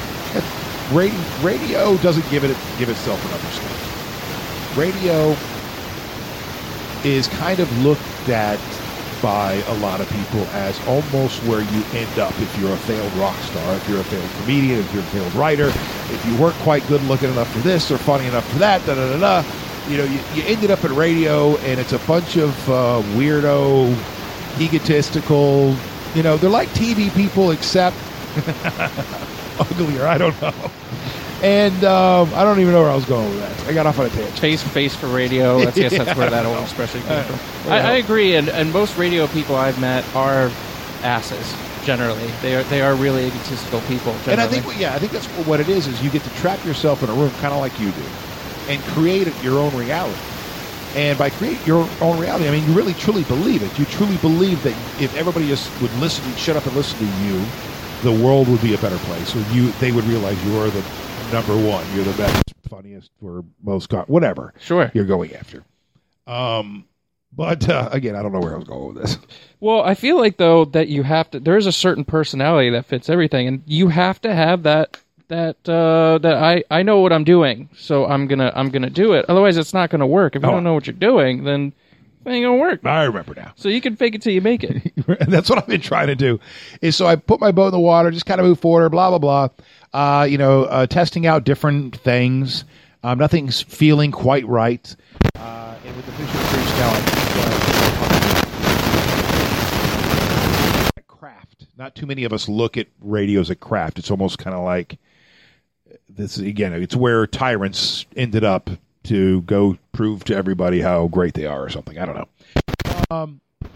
radio doesn't give itself enough respect. Radio is kind of looked at by a lot of people as almost where you end up if you're a failed rock star, if you're a failed comedian, if you're a failed writer, if you weren't quite good looking enough for this or funny enough for that, you ended up at radio, and it's a bunch of weirdo, egotistical, they're like TV people except uglier. I don't know. And I don't even know where I was going with that. I got off on a tangent. Face for radio. I guess that's where that old expression came from. I agree, and most radio people I've met are asses. Generally, they are really egotistical people. Generally. And I think that's what it is you get to trap yourself in a room, kind of like you do, and create your own reality. And by creating your own reality, you really truly believe it. You truly believe that if everybody just would shut up and listen to you, the world would be a better place. Or they would realize you are the number one. You're the best, funniest, or most whatever. Sure, you're going after. But again, I don't know where I was going with this. Well, I feel like though that you have to. There is a certain personality that fits everything, and you have to have that I know what I'm doing, so I'm gonna do it. Otherwise, it's not gonna work. If you don't know what you're doing, then it ain't gonna work. I remember now. So you can fake it till you make it. That's what I've been trying to do. So I put my boat in the water, just kind of move forward, blah blah blah. Testing out different things. Nothing's feeling quite right. And with the Fisher Experience now, craft. Not too many of us look at radio as a craft. It's almost kind of like this again, it's where tyrants ended up to go prove to everybody how great they are or something. I don't know.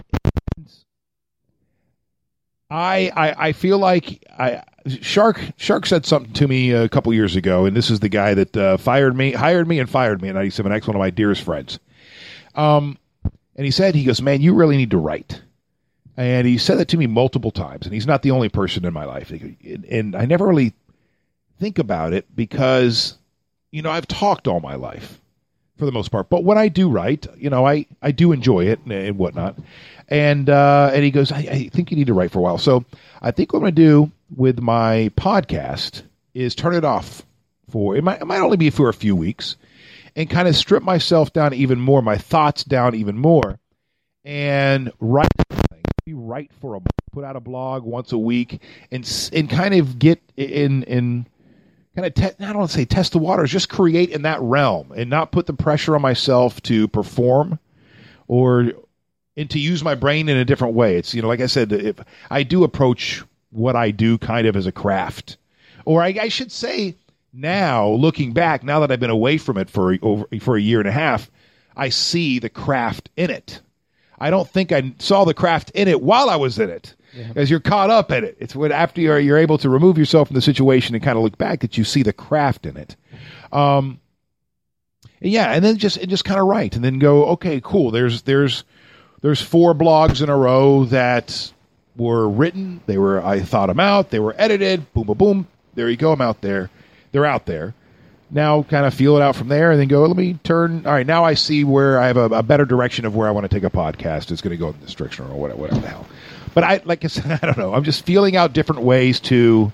I feel like Shark said something to me a couple years ago, and this is the guy that hired me and fired me at 97X, one of my dearest friends. And he goes, man, you really need to write. And he said that to me multiple times, and he's not the only person in my life. And I never really think about it because, I've talked all my life for the most part. But when I do write, I do enjoy it and whatnot. And he goes, I think you need to write for a while. So I think what I'm going to do with my podcast is turn it off it might only be for a few weeks, and kind of strip myself down even more, my thoughts down even more, and write for a month, put out a blog once a week, and kind of get in kind of I don't want to say test the waters, just create in that realm and not put the pressure on myself to perform and to use my brain in a different way. It's, like I said, if I do approach what I do kind of as a craft, or I should say now, looking back, now that I've been away from it for a year and a half, I see the craft in it. I don't think I saw the craft in it while I was in it, as you're caught up in it. It's when after you're able to remove yourself from the situation and kind of look back that you see the craft in it. And then just kind of write, and then go, okay, cool. There's 4 blogs in a row that were written. I thought them out. They were edited. Boom, boom, boom. There you go. I'm out there. They're out there. Now kind of feel it out from there and then go, let me turn. All right, now I see where I have a better direction of where I want to take a podcast. It's going to go in this direction or whatever the hell. But like I said, I don't know. I'm just feeling out different ways to,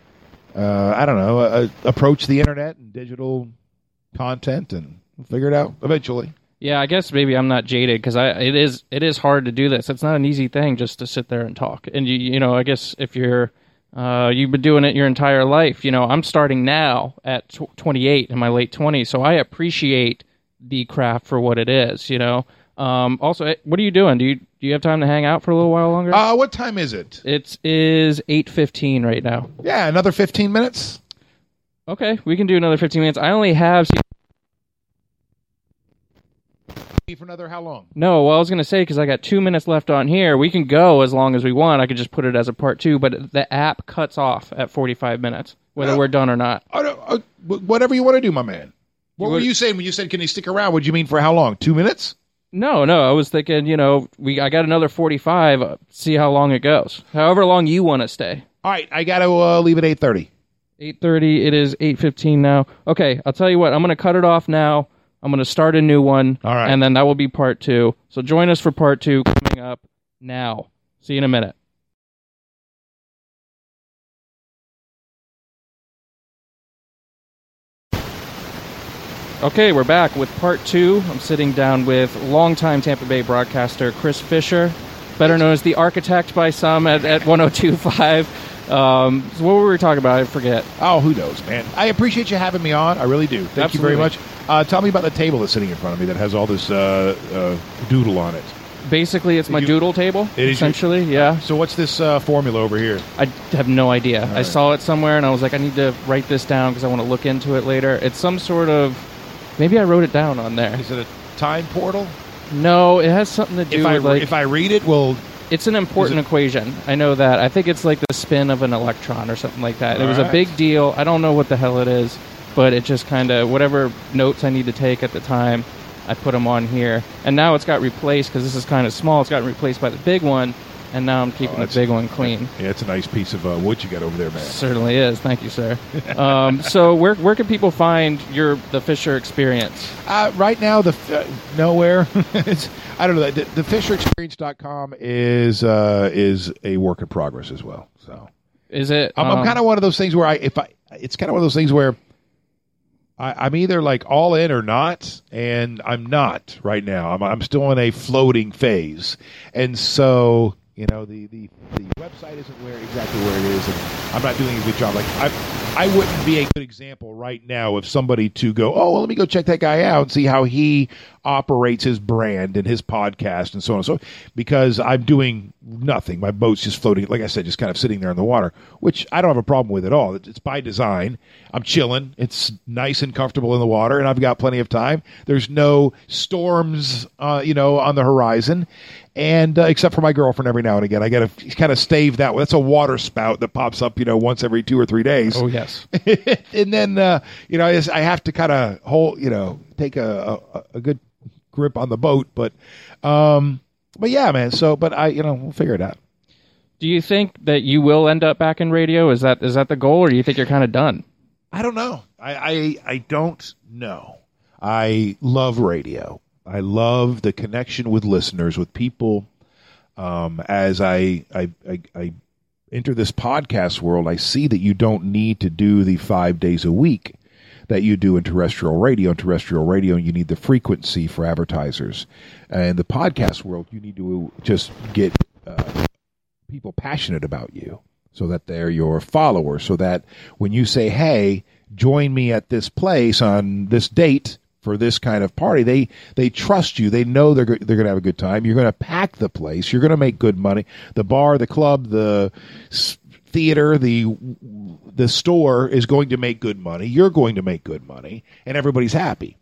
approach the internet and digital content, and we'll figure it out eventually. Yeah, I guess maybe I'm not jaded because it is hard to do this. It's not an easy thing just to sit there and talk. And I guess if you've been doing it your entire life. I'm starting now at 28 in my late 20s, so I appreciate the craft for what it is. Also, what are you doing? Do you have time to hang out for a little while longer? What time is it? It is 8:15 right now. Yeah, another 15 minutes. Okay, we can do another 15 minutes. I only have. For another how long? No, well, I was going to say, because I got 2 minutes left on here, we can go as long as we want. I could just put it as a part 2, but the app cuts off at 45 minutes, whether we're done or not. Whatever you want to do, my man. What were you saying when you said, can you stick around? What do you mean for how long? 2 minutes? No, I was thinking, I got another 45, see how long it goes. However long you want to stay. All right, I got to leave at 8:30. 8:30, it is 8:15 now. Okay, I'll tell you what, I'm going to cut it off now. I'm going to start a new one, all right, and then that will be part 2. So join us for part 2 coming up now. See you in a minute. Okay, we're back with part 2. I'm sitting down with longtime Tampa Bay broadcaster Chris Fisher, better known as the Architect by some at 102.5. So what were we talking about? I forget. Oh, who knows, man. I appreciate you having me on. I really do. Thank you very much. Tell me about the table that's sitting in front of me that has all this doodle on it. Basically, it's my doodle table, essentially, yeah. So what's this formula over here? I have no idea. All I saw it somewhere, and I was like, I need to write this down because I want to look into it later. It's some sort of... Maybe I wrote it down on there. Is it a time portal? No, it has something to do with... If I read it, well... It's an important equation. I know that. I think it's like the spin of an electron or something like that. It was a big deal. I don't know what the hell it is, but it just kind of... Whatever notes I need to take at the time, I put them on here. And now it's got replaced, because this is kind of small, it's gotten replaced by the big one, and now I'm keeping the big one clean. Yeah, it's a nice piece of wood you got over there, man. Certainly is. Thank you, sir. So where can people find the Fisher Experience? Right now, nowhere. I don't know. The FisherExperience.com is a work in progress as well. So is it? I'm kind of one of those things where it's kind of one of those things where I'm either like all in or not, and I'm not right now. I'm still in a floating phase, and so You know, the website isn't exactly where it is, and I'm not doing a good job. Like I wouldn't be a good example right now of somebody to go, oh, well, let me go check that guy out and see how he operates his brand and his podcast and so on and so on, because I'm doing nothing. My boat's just floating, like I said, just kind of sitting there in the water, which I don't have a problem with at all. It's by design. I'm chilling. It's nice and comfortable in the water, and I've got plenty of time. There's no storms, on the horizon. And except for my girlfriend every now and again, I got to kind of stave that. That's a water spout that pops up, once every 2 or 3 days. Oh, yes. And then, I have to kind of hold, take a good grip on the boat. But yeah, man. So, but we'll figure it out. Do you think that you will end up back in radio? Is that the goal, or do you think you're kind of done? I don't know. I don't know. I love radio. I love the connection with listeners, with people. As I enter this podcast world, I see that you don't need to do the 5 days a week that you do in terrestrial radio. In terrestrial radio, you need the frequency for advertisers. And the podcast world, you need to just get people passionate about you so that they're your followers, so that when you say, hey, join me at this place on this date for this kind of party, they trust you. They know they're going to have a good time. You're going to pack the place. You're going to make good money. The bar, the club, the theater, the store is going to make good money. You're going to make good money, and everybody's happy.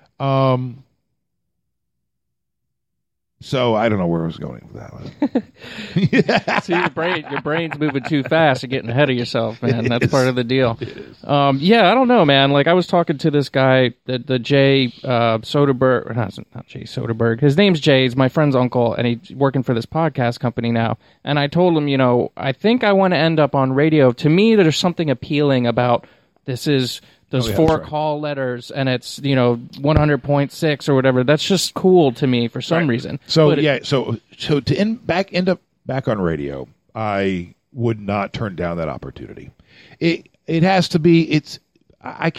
So I don't know where I was going with that one. See, your brain's moving too fast. You're getting ahead of yourself, man. That's part of the deal. Yeah, I don't know, man. Like, I was talking to this guy, the Jay Soderberg, not Jay Soderberg. His name's Jay. He's my friend's uncle, and he's working for this podcast company now. And I told him, I think I want to end up on radio. To me, there's something appealing about those 4 call letters, and it's 100.6 or whatever. That's just cool to me for some reason. So so to end up back on radio, I would not turn down that opportunity. It has to be. I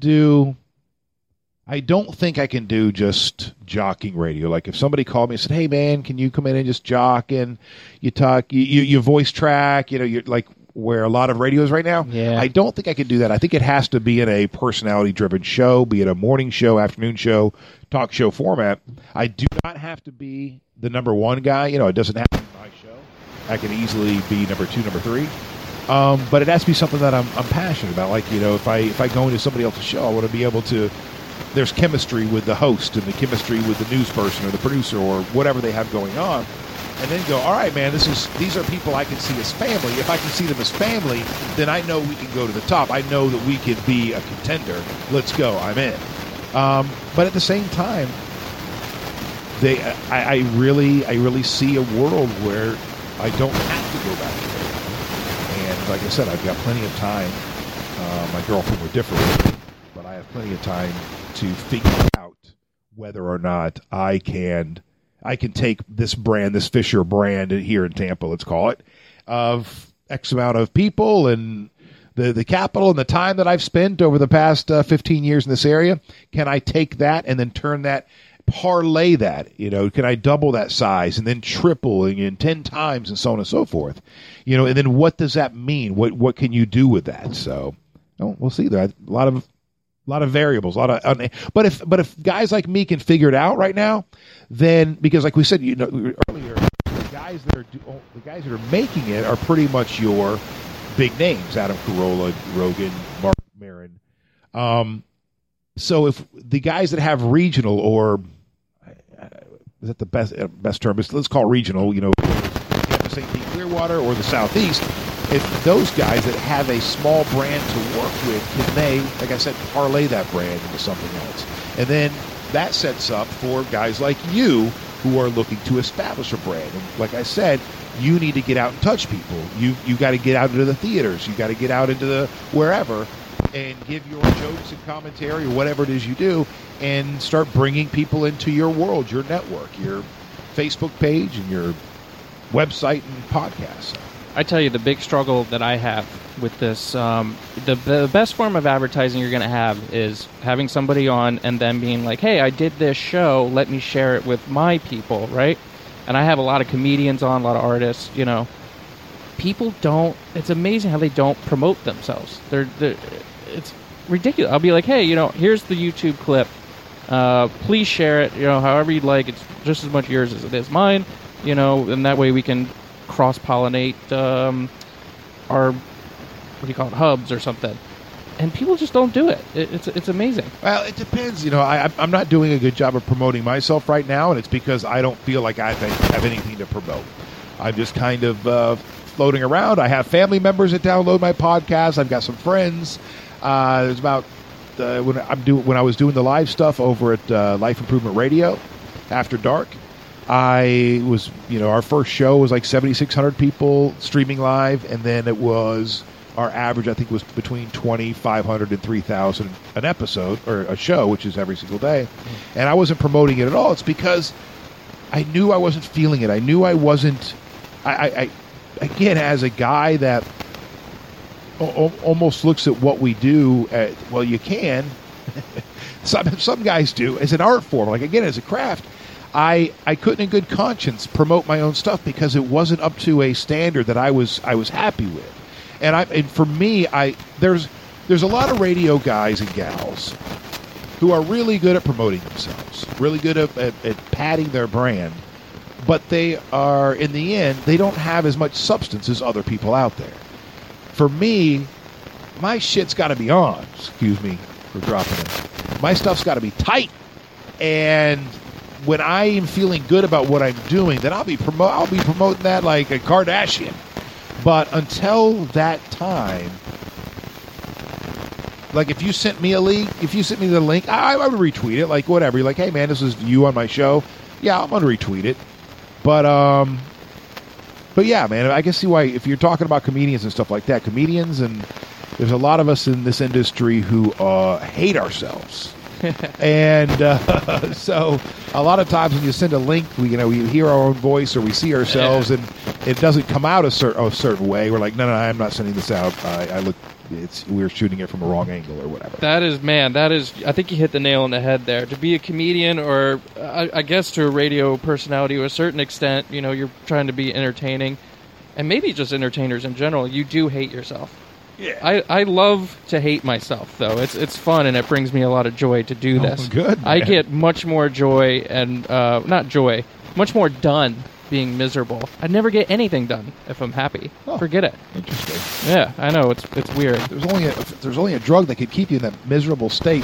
don't think I can do just jockeying radio. Like if somebody called me and said, "Hey man, can you come in and just jock and you talk, you voice track, you're like." Where a lot of radio is right now. Yeah. I don't think I can do that. I think it has to be in a personality-driven show, be it a morning show, afternoon show, talk show format. I do not have to be the number one guy. It doesn't have to be my show. I can easily be number 2, number 3. But it has to be something that I'm passionate about. Like, if I go into somebody else's show, I want to be able to. There's chemistry with the host and the chemistry with the news person or the producer or whatever they have going on. And then go, all right, man, these are people I can see as family. If I can see them as family, then I know we can go to the top. I know that we can be a contender. Let's go. I'm in. But at the same time, I really see a world where I don't have to go back to radio. And like I said, I've got plenty of time. My girlfriend would differ with me, but I have plenty of time to figure out whether or not I can take this brand, this Fisher brand here in Tampa, let's call it, of X amount of people and the capital and the time that I've spent over the past 15 years in this area. Can I take that and then turn that, parlay that? Can I double that size and then triple and 10 times and so on and so forth? And then what does that mean? What can you do with that? So we'll see. There a lot of variables, but if guys like me can figure it out right now, then because like we said, earlier, the guys that are making it are pretty much your big names: Adam Carolla, Rogan, Mark Maron. So if the guys that have regional, or is that the best term? Let's call it regional. The St. Pete Clearwater or the Southeast. If those guys that have a small brand to work with, can they, like I said, parlay that brand into something else? And then that sets up for guys like you who are looking to establish a brand. And like I said, you need to get out and touch people. You got to get out into the theaters. You got to get out into the wherever and give your jokes and commentary or whatever it is you do and start bringing people into your world, your network, your Facebook page and your website and podcast. I tell you, the big struggle that I have with this, the best form of advertising you're going to have is having somebody on and then being like, hey, I did this show, let me share it with my people, right? and I have a lot of comedians on, a lot of artists, people don't, it's amazing how they don't promote themselves. It's ridiculous. I'll be like, hey, here's the YouTube clip. Please share it, however you'd like. It's just as much yours as it is mine, and that way we can cross-pollinate our, hubs or something. And people just don't do it. It's amazing. Well, it depends. I'm not doing a good job of promoting myself right now, and it's because I don't feel like I have anything to promote. I'm just kind of floating around. I have family members that download my podcast. I've got some friends. There's about when I was doing the live stuff over at Life Improvement Radio after dark. I was, our first show was like 7,600 people streaming live, and then it was our average, I think, was between 2,500 and 3,000 an episode or a show, which is every single day. And I wasn't promoting it at all. It's because I knew I wasn't feeling it. I knew I wasn't. I again, as a guy that almost looks at what we do, well, you can. Some guys do as an art form. Like, again, as a craft, I couldn't in good conscience promote my own stuff because it wasn't up to a standard that I was happy with. And for me, there's a lot of radio guys and gals who are really good at promoting themselves, really good at padding their brand, but they are, in the end, they don't have as much substance as other people out there. For me, my shit's got to be on. Excuse me for dropping it. My stuff's got to be tight, and when I am feeling good about what I'm doing, then I'll be promoting that like a Kardashian. But until that time, like if you sent me the link, I would retweet it. Like whatever. You're like, hey man, this is you on my show. Yeah, I'm gonna retweet it. But yeah, man, I can see why if you're talking about comedians and stuff like that, comedians, and there's a lot of us in this industry who hate ourselves. And so a lot of times when you send a link, we hear our own voice or we see ourselves, and it doesn't come out a certain way. We're like, no, I'm not sending this out. We're shooting it from a wrong angle or whatever. That is. I think you hit the nail on the head there. To be a comedian, or I guess to a radio personality to a certain extent, you're trying to be entertaining, and maybe just entertainers in general. You do hate yourself. Yeah. I love to hate myself, though. It's fun, and it brings me a lot of joy to do this. Good, man. I get much more joy and much more done being miserable. I never get anything done if I'm happy. Oh, forget it. Interesting. Yeah, I know it's weird. There's only a drug that could keep you in that miserable state.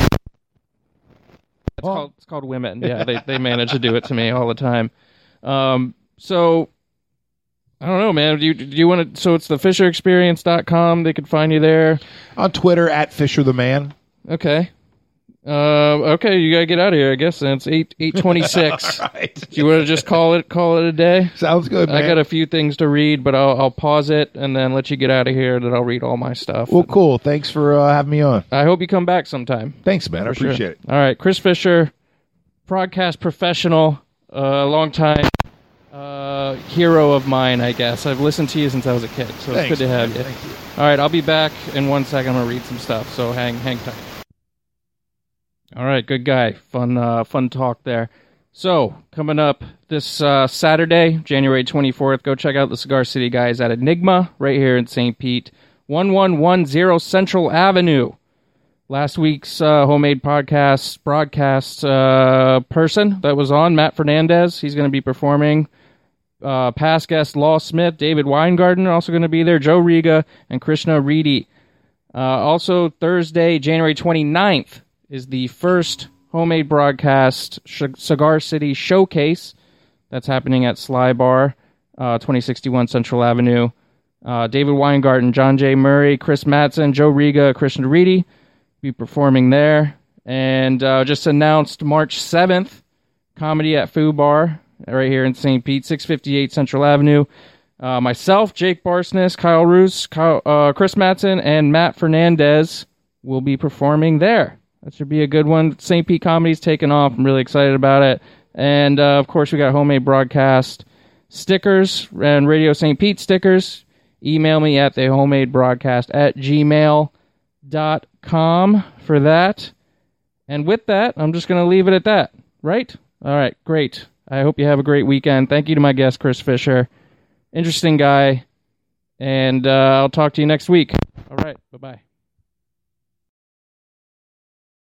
It's called women. Yeah, they manage to do it to me all the time. So. I don't know, man. Do you want to? So it's the FisherExperience.com. They could find you there. On Twitter at Fisher the Man. Okay. Okay. You gotta get out of here, I guess. And it's 8:26. All right. Do you want to just call it a day? Sounds good, man. I got a few things to read, but I'll pause it and then let you get out of here. Then I'll read all my stuff. Well, cool. Thanks for having me on. I hope you come back sometime. Thanks, man. I appreciate it. All right, Chris Fisher, broadcast professional, long time. Hero of mine, I guess. I've listened to you since I was a kid, so it's good to have you. Thank you. All right, I'll be back in 1 second. I'm going to read some stuff, so hang tight. All right, good guy. Fun talk there. So, coming up this Saturday, January 24th, go check out the Cigar City guys at Enigma, right here in St. Pete, 1110 Central Avenue. Last week's homemade broadcast person that was on, Matt Fernandez, he's going to be performing. Past guest Law Smith, David Weingarten also going to be there, Joe Riga, and Krishna Reedy. Also, Thursday, January 29th, is the first homemade broadcast Cigar City Showcase. That's happening at Sly Bar, 2061 Central Avenue. David Weingarten, John J. Murray, Chris Mattson, Joe Riga, Krishna Reedy be performing there. And just announced March 7th, comedy at Foo Bar, right here in St. Pete, 658 Central Avenue. Myself, Jake Barsness, Kyle Roos, Chris Mattson, and Matt Fernandez will be performing there. That should be a good one. St. Pete Comedy's taken off. I'm really excited about it. And, of course, we got homemade broadcast stickers and Radio St. Pete stickers. Email me at thehomemade.broadcast@gmail.com for that. And with that, I'm just going to leave it at that, right? All right, great. I hope you have a great weekend. Thank you to my guest, Chris Fisher. Interesting guy. And I'll talk to you next week. All right. Bye-bye.